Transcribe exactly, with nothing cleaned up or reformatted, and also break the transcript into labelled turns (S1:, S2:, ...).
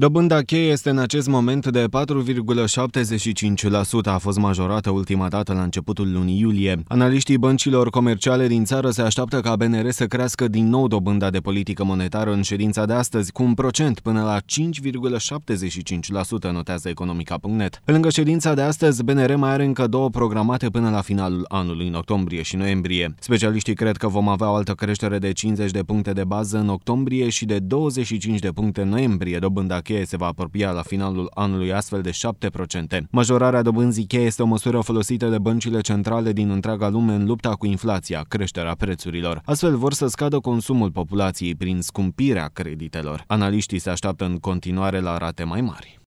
S1: Dobânda cheie este în acest moment de patru virgulă șaptezeci și cinci la sută, a fost majorată ultima dată la începutul lunii iulie. Analiștii băncilor comerciale din țară se așteaptă ca B N R să crească din nou dobânda de politică monetară în ședința de astăzi, cu un procent până la cinci virgulă șaptezeci și cinci la sută, notează economica punct net. Pe lângă ședința de astăzi, B N R mai are încă două programate până la finalul anului, în octombrie și noiembrie. Specialiștii cred că vom avea o altă creștere de cincizeci de puncte de bază în octombrie și de douăzeci și cinci de puncte în noiembrie. Dobânda cheie se va apropia la finalul anului astfel de șapte la sută. Majorarea dobânzii cheie este o măsură folosită de băncile centrale din întreaga lume în lupta cu inflația, creșterea prețurilor. Astfel vor să scadă consumul populației prin scumpirea creditelor. Analiștii se așteaptă în continuare la rate mai mari.